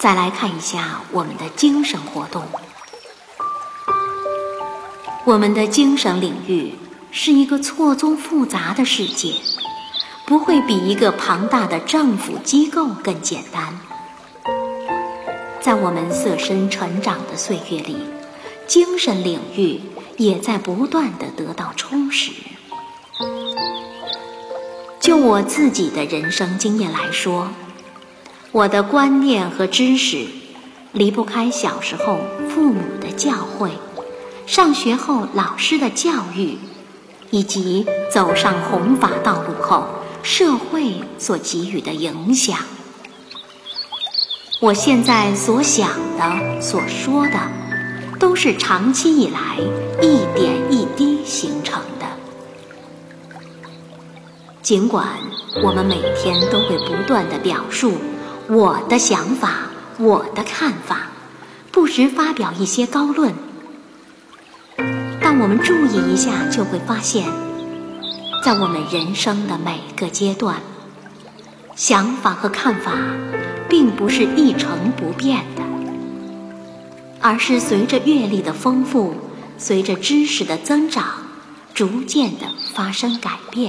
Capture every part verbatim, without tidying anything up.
再来看一下我们的精神活动。我们的精神领域是一个错综复杂的世界，不会比一个庞大的政府机构更简单。在我们色身成长的岁月里，精神领域也在不断地得到充实。就我自己的人生经验来说，我的观念和知识离不开小时候父母的教诲，上学后老师的教育，以及走上弘法道路后社会所给予的影响。我现在所想的、所说的，都是长期以来一点一滴形成的。尽管我们每天都会不断地表述我的想法、我的看法，不时发表一些高论，但我们注意一下就会发现，在我们人生的每个阶段，想法和看法并不是一成不变的，而是随着阅历的丰富，随着知识的增长，逐渐地发生改变。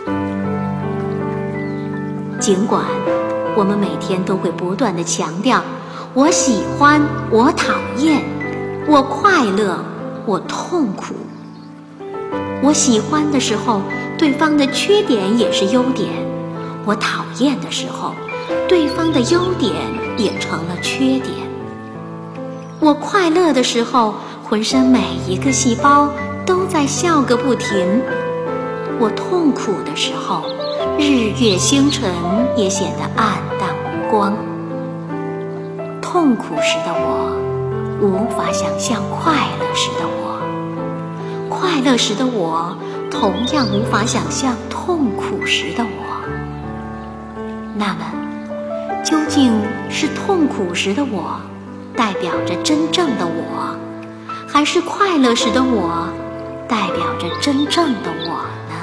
尽管我们每天都会不断地强调我喜欢，我讨厌，我快乐，我痛苦。我喜欢的时候，对方的缺点也是优点；我讨厌的时候，对方的优点也成了缺点。我快乐的时候，浑身每一个细胞都在笑个不停；我痛苦的时候，日月星辰也显得暗淡无光。痛苦时的我无法想象快乐时的我，快乐时的我同样无法想象痛苦时的我。那么究竟是痛苦时的我代表着真正的我，还是快乐时的我代表着真正的我呢？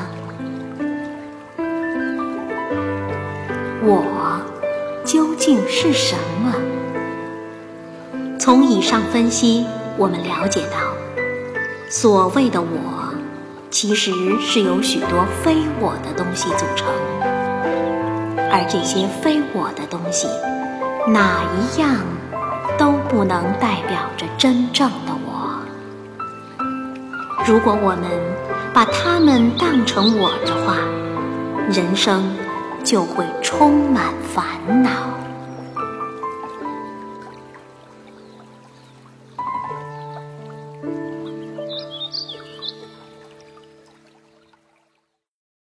我究竟是什么？从以上分析，我们了解到，所谓的我其实是由许多非我的东西组成，而这些非我的东西哪一样都不能代表着真正的我。如果我们把它们当成我的话，人生就会充满烦恼。